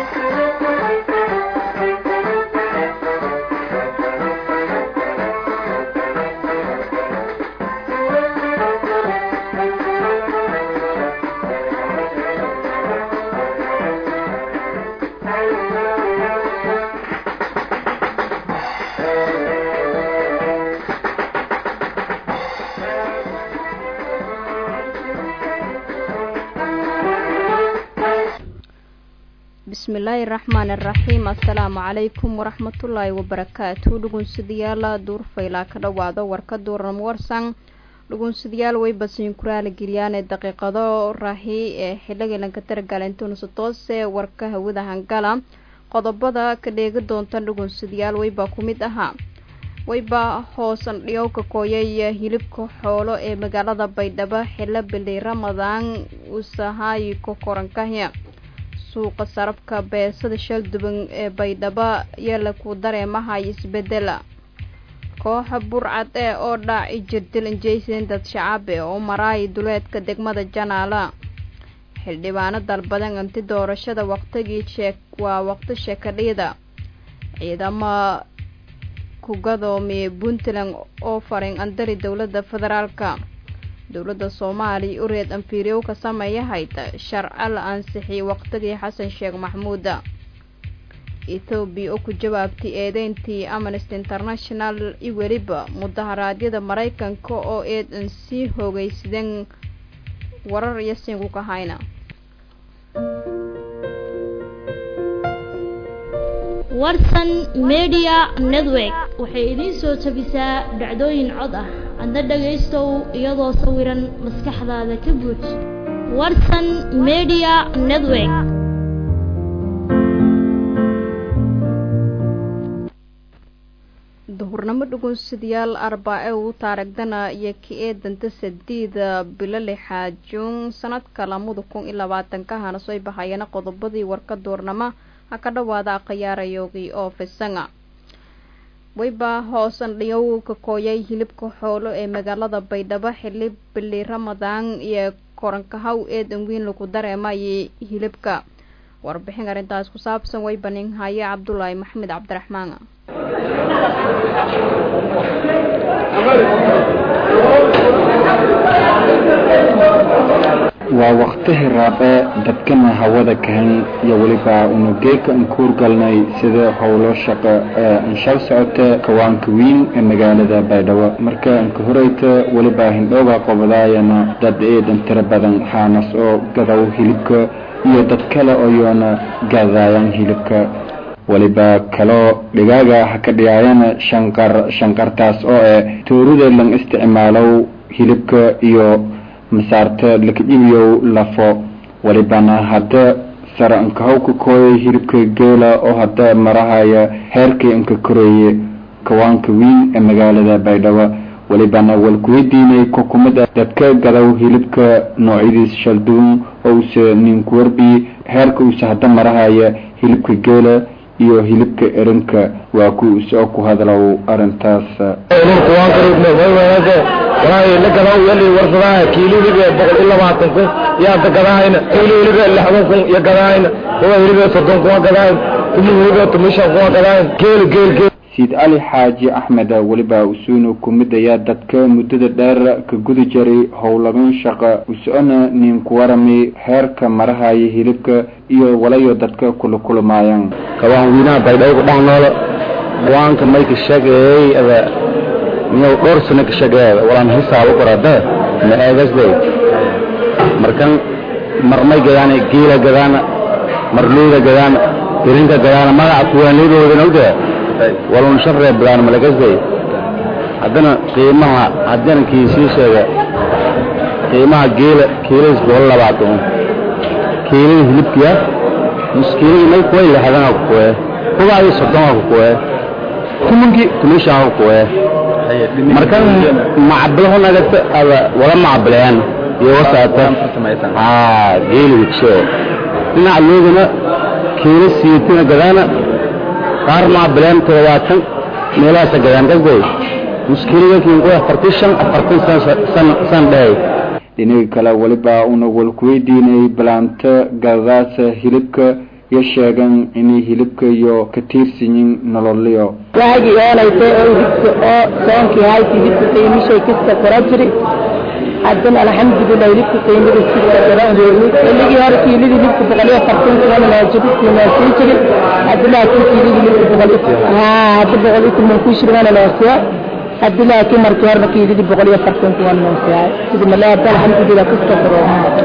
bismillaahi raxmaani raxiim assalaamu calaykum waraxmatullaahi wabarakaatu dhugunsidayaal duurfayla ka dhawaado warka duuran warsan dhugunsidayaal way basiin kuraala geliyaan ee daqiiqado raahi ee xilligeelanka targalantuunsa toose warka hawada hangala qodobada ka dheegi doonta dhugunsidayaal wayba ku mid ahaa wayba hoosan dhiyowka kooyay hilibka xoolo ee magaalada baydhabo xillo bilay ramadaan usahay ko korankahya suuqa sarafka beesada shalduban ee baydhabo yala ku dareemahay isbedela kooxa burcad ee oo dhaaci jirdil injaysan dad shacab oo maraay duleedka degmada janaala xildhibaano dalbadan anti doorashada waqtigii waqti sheekadhida ciidamo ku gadoomiye puntland oo farin andari dowladda federaalka dowladda Soomaaliya ureed anfiiriyow ka sameeyahayd sharcal ansixi waqtigii Xasan Sheekh Maxamuud Ethiopia oo ku jawaabtay eedeyntii Amnesty International iyo waliba mudaharaadyada Mareykanka oo si hoogaysideen warar yasin ku kahayna warsan media network waxay idin soo tabisaa dhacdooyin cod ah anda dhageystow iyadoo sawiran maskaxdaada ka buux warsan media network duhurnimo dhugunsidayaal arbaace uu taarigdana iyo danta 8 bilo 6 Juun sanadka 2020 ka hana soo baxayna qodobadii warka duurnimo ka dhawaada qiyaarayoogi oo fisanga wayba hoosan dhiyow ka kooyay hilibka xoolo ee magaalada baydhabo xilli bilay ramadaan iyo korankahaw ee danweyn lagu dareemay hilibka warbixin arintaas ku saabsan way banin haya Cabdullaahi Maxamed Cabdiraxmaan waa waqtihi raabe dadkana hawada kahan iyo waliba unugeeka ankuur galnay sida howlo shaqo anshal socota kawaanka weyn ee magaalada baydhabo marka anka horeyta waliba hindhooga qobadaayana dad eedan tira badan xaanas oo gadaw hilibka iyo dad kale oo yoona gadayaan hilibka waliba kalo dhigaaga ka dhiyaayana shanqartaas oo tuurida lan isticmaalo hilibka iyo masaarta lakadibiyo lafo walibana hadda saranka hawka kooyay hilibka geela oo hadda marahaya heerkii inka koreeye kawaanka weyn ee magaalada baydhabo walibana walkuweydiinay kokumada dadka gadaw hilibka noocyadiis shalduun oo ninku warbi heerka uu hadda marahaya hilibka geela iyo hilibka erinka waa ku hadlaw arintaas وراي لقنا يلي ورثها كيلو لبي بقول إلا ما تنقص يا تقداين كيلو لبي اللي حضنكم يا قداين هو لبي صدقكم قداين تمو لبي تمشوا قداين كيل سيد علي حاجي أحمد ولبا وسونو كمدة يا دتك مدة دار كجود جري هولمن شقة وسأنا نيم كوارمي هرك مرها يهلك إيو ولا يدتك كل مايان كوان وينا بايداي قدامنا وان كمايك الشقة هذا ميو قرصنا كشجاع ولا نحسها وقرده ما أجلس ده مركان مرمي جدانا كيلا جدانا مرلوده جدانا ترينك جدانا ما أقوى نيبه ودنوده ولا نشفر بلان ملكز ده عندنا قيمها عندنا كيسيسة قيمها كيلس والله بعضهم كيلس هلبكيا مش كيلس ما يكوي لهذا أقوى هو عايز صدقه أقوى كمنكي تمشي أقوى markan macablaha nagata wala macablayaan iyo wasaata geelicho ina loogana kiilo siitina gadana qaar macablayaan 20 meelaha gadaan gasday mushkilada kiin ku partition 40 san day dinaga kala waliba una wal ku weydiinay balanta gadaasa hilibka iyo sheegan inay hilibka iyo ka tiirsanyiin nololiyo waagi oolayte oo soonkii hay hilibka qiimishay kasta korajiri haddana alxamdulillah hilibka qiimada kasta korajiri iligi hore kiilidi hilibka 140 kuna maajibis maasiin jiri haddana kiilidi hilibka 100 hadda 100 ku shirana laasiya haddii laakiin markii hore kiilidi 140 kuna maasiya sida malaad alxamdulillah kasta korajiri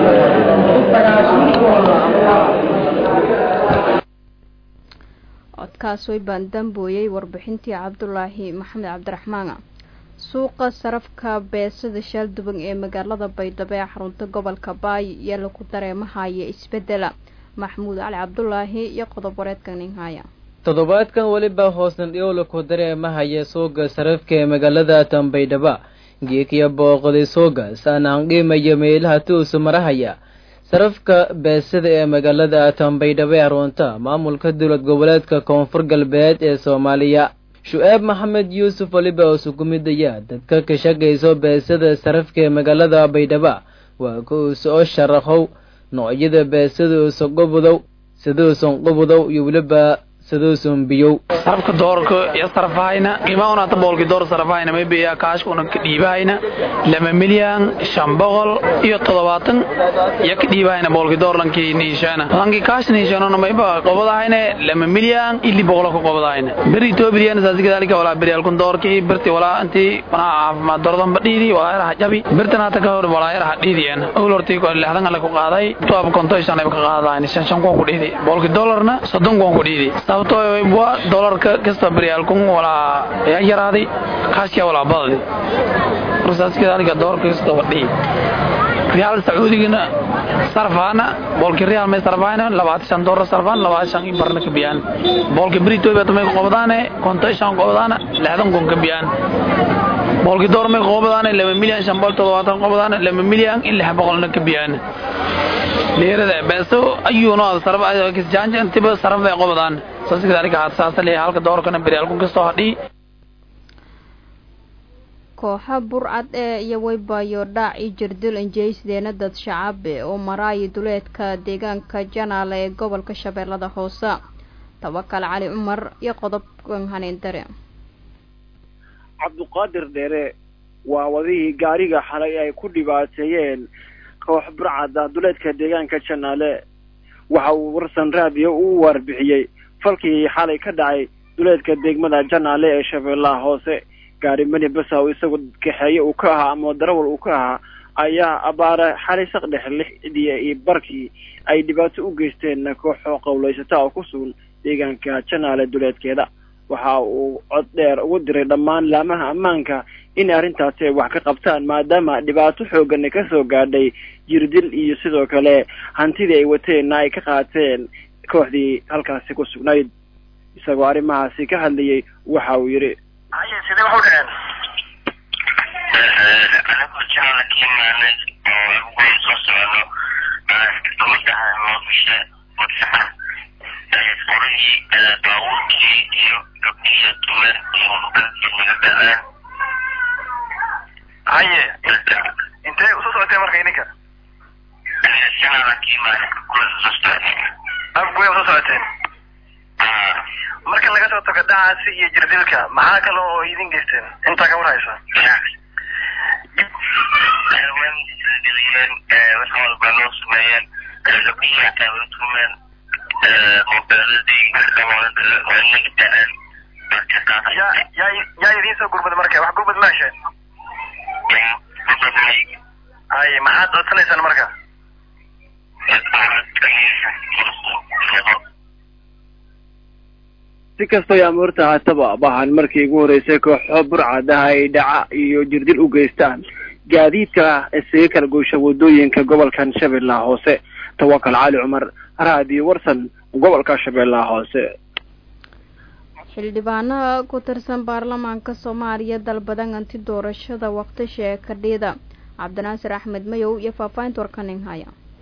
codkaas way baan dambooyay warbixintii Cabdullaahi Maxamed Cabdiraxmaan suuqa sarafka beesada Shalduban ee magaalada Baydhabo ee xarunta gobolka Baay ayaa lagu dareemahay isbedel Maxamuud Cali Cabdullaahi iyo qodob wareedkan haya toddobaadkan waliba hoosna dhiyo lagu dareemahay suuqa sarafka ee magaalada Baydhabo geekiya booqday suuqa sanaan qiimayo meelaha tuusu marahaya sarafka beesada ee magaalada Baydhabo ee xarunta maamulka dawlad goboleedka Koonfur Galbeed ee Soomaaliya Shu'aab Maxamed Yuusuf waliba oo sukumidaya dadka ka shaqeeyo beesada sarafka ee magaalada Baydhabo waa ku soo sharaxow noocyada beesada soo qobodow iyo waliba sidoo biyo sarafka doorka iyo sarfayna qiimaha taboolki door sarfayna may biya kaash una ka dhiibayna 2 milyan 500 iyo 70 iyo ka dhiibayna boolki doorlankii niishana lanki kaash niishana may ba qobadayna 2 milyan 200 ka qobadayna bari Itoobiyan saasiga dalka wala bari alkun doorkii birti wala anti ma doordan badhiidi waa raha jabi birtana ta ka hor wala raha dhiidiyeen awlortii ko leexdan la ku qaaday toob kontoyshan ay ka qaadayna 5 ku dhiidi boolki dollarna 30 ku dhiidi sababtoo waa dollarka kasta bariyalku wala yaraaday kaashka wala baday rusaska dalka dollarka kasta wadii real sacuudigina sarfana boolki real ma sarfana $25 sarfan $25 barna ka biyaan boolki brito batamay qobadaane kontashan qobadaana 60 ka biyaan boolki door ma qobadaane 2 milyan 570 qobadaane 2 milyan 600 ka biyaan leerada beeso ayuuna sarf ay jaanj intiba sarf ay qobadaan saasiga dalka asaasale halka doorkana bariyalku kasta hadii kooxa burcad ee iyo waybayo dhac iyo jirdil injeysdeena dad shacab oo maray duleedka deegaanka Janaale ee gobolka Shabeellada Hoose Tawakal Cali Umar iyo qodobkan haneendare Cabduqaadir Dheere waa wadihii gaariga xalay ay ku dhibaateeyeen koox burcad duleedka deegaanka Janaale waxa uu warsan raadiyo uu warbixiyay falkii xalay ka dhacay duleedka degmada Janaale ee Shabeellaha Hoose gaari mani basa oo isagu kaxeeyo uu ka ahaa ama darawal uu ka ahaa ayaa abaara xalay saqdhex lixdii iyo barkii ay dhibaato u geysteen kooxo qowleysata oo ku sugan deegaanka Janaale duleedkeeda waxa uu cod dheer ugu diray dhammaan laamaha ammaanka in arrintaasi wax ka qabtaan maadaama dhibaato xoogan ka soo gaadhay jirdil iyo sidoo kale hantidii ay wateen ay ka qaateen kooxdii halkaasi ku sugnayd isagoo arrimahaasi ka hadlayay waxa uu yiri sidee wax u dhaceen anagu jeclaan kiimaanay oo ugu soo socono dowladda noofisha wadsaxa qorihii baawurkii iyo gabdhihii dumar iyo dadkii naga dhaceen haye intee usoo socotee marka ininka jeclaan kiimaanay kula soo socotee abguya usoo socoteen marka laga soo tago dhacaasi iyo jirdilka maxaa kale oo idin geysteen inta ka waraysa waxaa baa sameeyeen gabdhihii xataa way tumeen mobeeladii yaa idiin soo gurmada marka wax gurmad ma hesheen hay maxaad codsanaysaan marka si kastoo ay amuurta haataba baahan markii ugu horeysay kooxo burcadaha ay dhaca iyo jirdil u geystaan gaadiidka isaga kala goosha wadooyinka gobolkan Shabeellaha Hoose Tawakal Cali Umar raadiyo warsan gobolka Shabeellaha Hoose xildhibaanaha ku tirsan baarlamaanka Soomaaliya dalbadan anti doorashada waqti sheekadida Cabdinaasir Axmed Mayow iyo faafaynta warkanin haya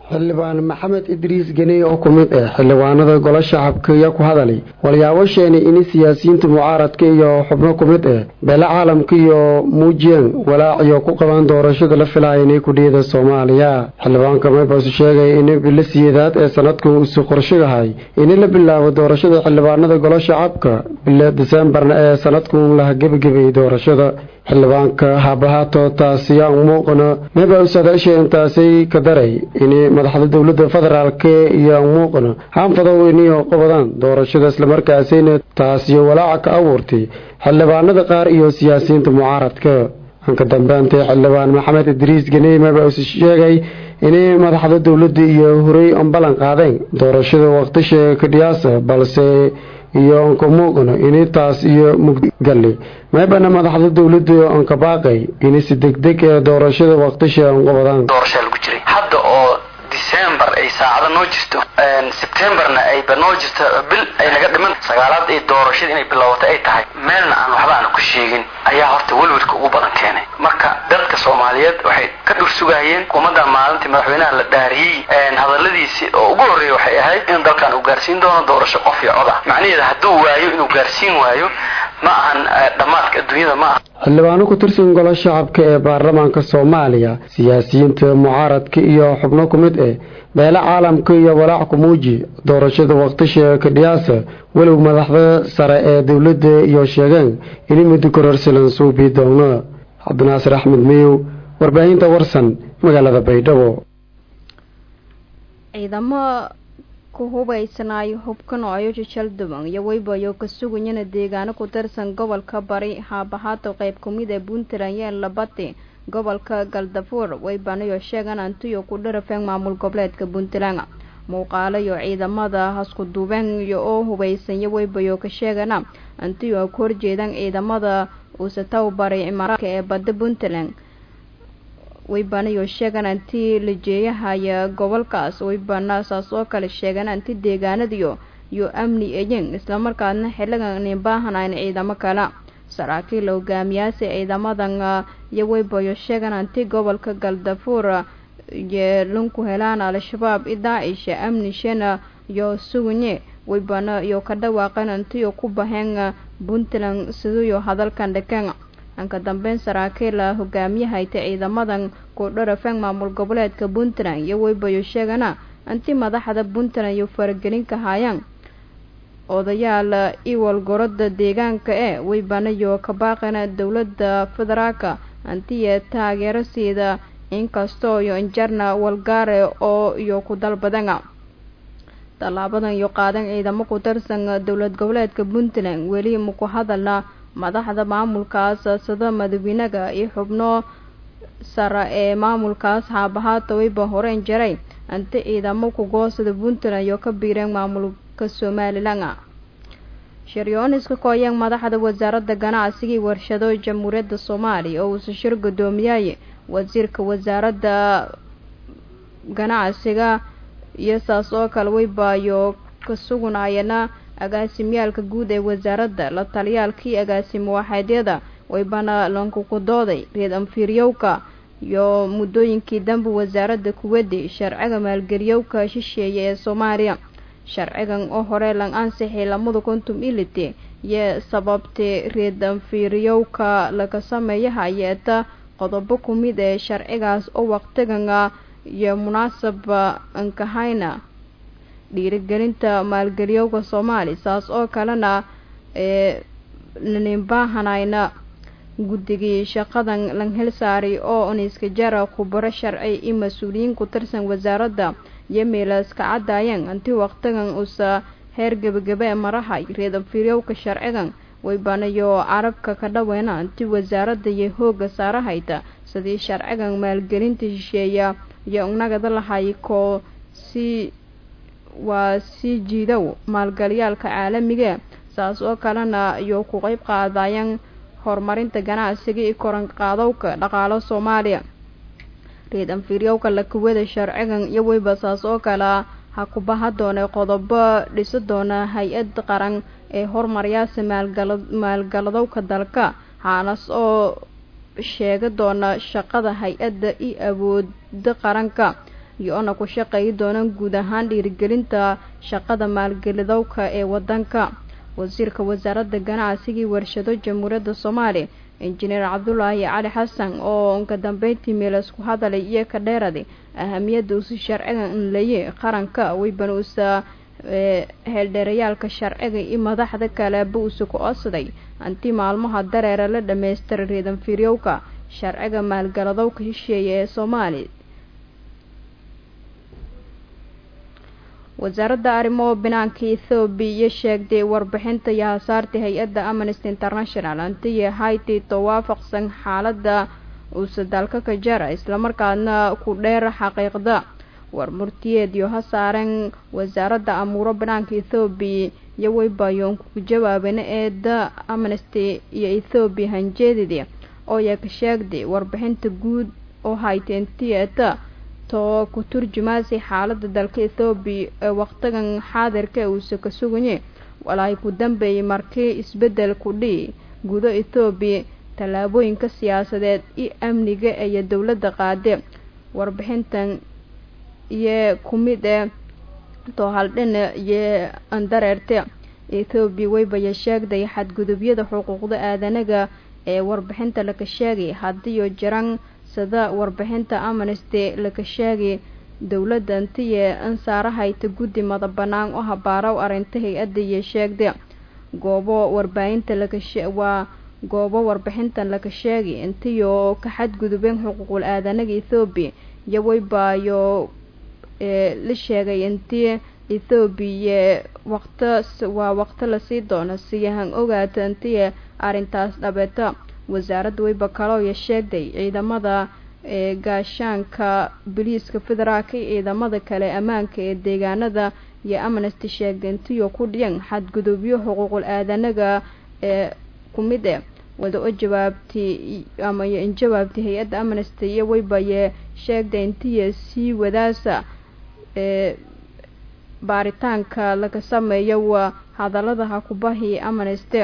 xildhibaan maxamed idriis ganey oo ku mid ah xildhibaanada golaha shacabka ayaa ku hadalay walyaabasheenii in siyaasiyiinta mucaaradka iyo xubno ku mid ah beela caalamka iyo muujiyeen walaaciyo ku qabaan doorashada la filayo inay ku dhiida Soomaaliya xildhibaanka Maybas sheegay in bil sideedaad ee sanadkan uu soo qorsheeyahay in la bilaabo doorashada xildhibaanada golaha shacabka bil December ee sanadkan la gabagabay doorashada xildhibaanka habahato taasiya muuqana Maybas intaasi ka daray in madaxda dawladda federaalka iyo muuqana hanfado weyn oo qabadaan doorashada isla markaasina taasiyo walaac ka abuurtay xildhibaanada qaar iyo siyaasiyiinta mucaaradka anka dambeantay xildhibaan maxamed idriis ganey Maybas sheegay in madaxda dawladda iyo horay ambalan qaadeen doorashada waqtiga ka dhiyaasa balse iyo anka muuqana in taas iyo mugdgali maybana madaxda dawladda anka baaqay in si degdeg ah doorashada waqtiga qabadaan doorashada lagu jiray hadda oo December ay saacada noo jirto Septemberna ay banoo jirto bil ay naga dhiman sagaalaad ee doorashada inay bilowdo ay tahay meelna aan waxba aan ku sheegin ayaa horta walwalka ugu badan keenay marka dadka Soomaaliyeed waxay ka dhursugayeen kumadda maalintii madaxweynaha la dhaariyay hadaladiisi oo ugu horeeyay waxay ahayd in dalkan uu gaarsiin doono doorasho qof iyo cod ah macnaheedu hadduu waayo inuu gaarsiin waayo ma ahan dhamaadka adduunyada ma xildhibaano ku tirsan golaha shacabka ee baarlamaanka Soomaaliya siyaasiyiinta mucaaradka iyo xubno ku mid ah beela caalamka iyo walaac ku muuji doorashada waqtiga ka dhiyaasa walow madaxda sare ee dawladda iyo sheegeen in muddo kororsilan soo biidoono Cabdinaasir Axmed Miyo warbaahinta warsan magaalada Baydhabo ciidamo ku hubaysanayo hubkan oo ay jecel duwan iyo waybayo ka sugayna deegaano ku tirsan gobolka Bari habahato qayb kumid ee Puntland iyo Labate gobolka Galdafuur waybanayo sheegan antiyo ku dharafeen maamul goboleedka Puntland muuqaalayo ciidamada hasku duubeen iyo oo hubaysan iyo waybayo ka sheegana antiyo ku horjeedan ciidamada uu sataw Bari Imaaraadka ee badda Puntland waybanayo sheegan anti lijeeyahaya gobolkaas waybana saas oo kale sheegan anti deegaanadiyo iyo amni ayeen isla markaana xilligan in baahanaan ciidamo kala saraakiil hogaamiyaasha ciidamadan iyo waybayo sheegan anti gobolka Galdafuur iyo lunku helaan al-shabaab Daesh amni shana iyo sugunye waybana iyo ka dhawaaqan anti ku baheen Puntland sidoo hadalkan dhakan anka dambeyn saraakiil hogaamiyaha ciidamadan ku dharafan maamul goboleedka Puntland iyo waybayo sheegana anti madaxda Puntland iyo faragelin ka hayaan odayaal iwal gorada deegaanka ee waybanayo ka baaqana dawladda federaalka anti taageero sida inkastoo iyo injarna walgaare oo iyo ku dalbadana talaabadan iyo qaadan ciidamo ku tirsan dawlad goboleedka Puntland weli ma ku hadalna madaxda maamulkaas sida madaxweynaha iyo xubno sare ee maamulkaas habahato wayba horeen jiray anti ciidamo ku goosada Puntland iyo ka biireen maamulka Somaliland Shiryooniska kooyan madaxda wasaaradda ganacsiga iyo warshado Jamhuuriyadda Soomaaliya oo uu shir gudoomiyay wasiirka wasaaradda ganacsiga iyo saas oo kale waybayo ka sugunayana agaasimyaalka guud ee wasaaradda la taliyaalkii agaasimo waxaadyada waybana lanku ku dooday reed anfiiryowka iyo muddooyinkii dambe wasaaradda kuwadi sharciga maalgeliyowka shisheeye ee Soomaaliya sharcigan oo hore lan ansixay 2020 iyo sababtay reed anfiiryowka laga sameeyay hay'adda qodobo kumid ee sharcigaas oo waqtigan iyo munaasab anka hayna dhiirigelinta maalgeliyowga Soomaaliya saas oo kalena nin baahanayna guddigii shaqadan lan helsaari oo iska jara khubaro sharci iyo mas'uuliyiin ku tirsan wasaaradda iyo meelaska cadayeen anti waqtigan usa heer gabagaba maraha reed anfiiryowka sharcigan waybanayo carabka ka dhaweena anti wasaaradda iyo hooga saarahayta sidii sharcigan maalgelinta shisheeya iyo nagada lahay ko si jiidow maalgaliyaalka caalamiga saas oo kalena iyo ku qayb qaadayaan horumarinta ganacsiga iyo koran qaadowka dhaqaalaha Soomaaliya reed anfiiryowka la kuwada sharcigan iyo wayba saas oo kala ha ku bahadoona qodobo dhisi doona hay'ad qaran ee horumaryaasha maalgaladowka dalka haanas oo sheega doona shaqada hay'adda iyo awoodda qaranka iyo-ona ku shaqeeyi doonaan guud ahaan dhiirigelinta shaqada maalgelidowka ee wadanka. wasiirka wasaaradda ganacsiga iyo warshado jamhuuriyadda Soomaaliya injineer Cabdullaahi Cali Xasan oo ka dambeyntii meel isku hadalay iyo ka dheeraday ahamiyadda uu sharciga in leeyahay qaranka way banuusa heeldheerayaalka sharciga iyo madaxda kale buu ku codsaday anti maalmaha dareere la dhameystiro riidan fiiryowka sharciga maalgaladowka heshiiye ee Soomaaliya. wasaaradda arrimaha banaanka Ethiopia sheegtay warbixinta yahasaarta hay-adda Amnesty International antii Haiti tawaafaqsan xaaladda uu dalka ka jira isla markaana ku dheer xaqiiqda warmurtiyeed iyo hasaaren wasaaradda amuuro banaanka Ethiopia iyo way bayoon ku jawaabeen eedda Amnesty iyo Ethiopia hanjeedida oo ay ka sheegtay warbixinta guud oo Haiti intiita to ku turjumaasay xaaladda dalka Ethiopia ee waqtigan xaadirka uu ka suganyay walaa ku dambeeyay markii isbedel ku dhii gudo Ethiopia talaabooyinka siyaasadeed iyo amniga ee dawladda qaade warbixintan iyo kumid to haldhin iyo andareerte Ethiopia way bay sheegday xadgudubyada xuquuqda aadanaga ee warbixinta la ka sheegay hadii jiraan sida warbixinta Amnesty la ka sheegay dawladda intii ansaarahayd guddi madax banaan oo habaaraw arinta hay-adda iyo sheegday goobo warbaahinta la ka waa goobo warbixintan la ka sheegay intii ka xadgudubeen xuquuqul aadanaga Ethiopia iyo way baayo la sheegay intii Ethiopia waqti la sii doono siyahan ogaata intii arintaas dhabeeta. wasaaradda way bakalo sheegday ciidamada gaashaanka booliiska federaalka iyo ciidamada kale ammaanka ee deegaanada iyo Amnesty sheegday intii ku dhiyan xadgudubyo xuquuqul aadanaga ee kumid wada jawaabtii ama in jawaabtii hay-adda Amnesty iyo way baye sheegday intii si wadaasa baaritaanka laga sameeyo waa hadallada ku bahi Amnesty.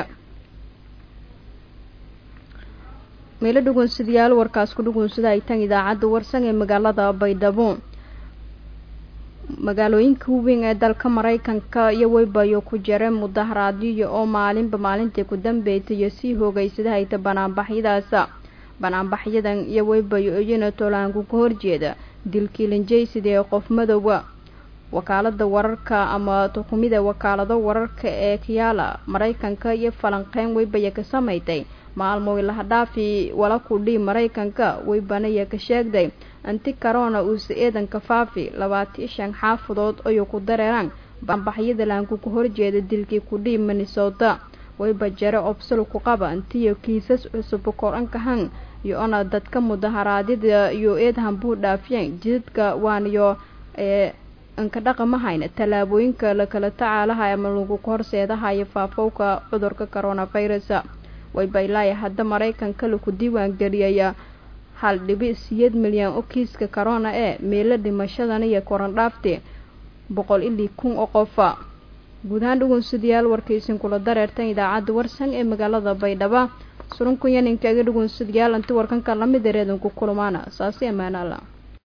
meelo dhugunsidayaal warkaas ku dhugunsida ay tan idaacadda warsan ee magaalada Baydhabo. magaalooyinka weyn ee dalka Mareykanka iyo waybayo ku jireen mudaharaadyo oo maalintii ku dambeeyay si hoogaysada hayta banaanbaxyadan iyo waybayo iyana tolaanku ka horjeeda dilkii linjeysid ee qof madowga. wakaalada wararka ama tukumida wakaalada wararka ee Kiala Mareykanka iyo falanqeyn waybayo ka sameeyay maalmo la dhaafi wala ku dhii Mareykanka way banaya ka sheegday anti corona uu eedan ka faafi 25 xaafadood oo ku dareeraan bambaxyada laanku ku horjeeda dilkii ku dhii Minnesota way bajare obsol ku qaba anti kiisas cusub koran ka han iyo ana dadka mudaharaadida iyo eedan buu dhaafiyeen jidka waaniyo an ka dhaqamahayna talaabooyinka la kala tacaalaha ama lagu horseedaha faafowka cudurka coronavirus. way baylay hadda Mareykanka ku diiwaan galiyay 1.8 milyan oo kiiska corona ee meelo dhimashadan iyo koran dhaaftay 100,000 oo qof. gudahaan dhugunsidayaal warkaysan kula dareertan idaacadda warsan ee magaalada Baydhabo surunku yaninka dhugunsidayaal inta warkanka la mid reedan ku kulmaana saasi amaana Allah.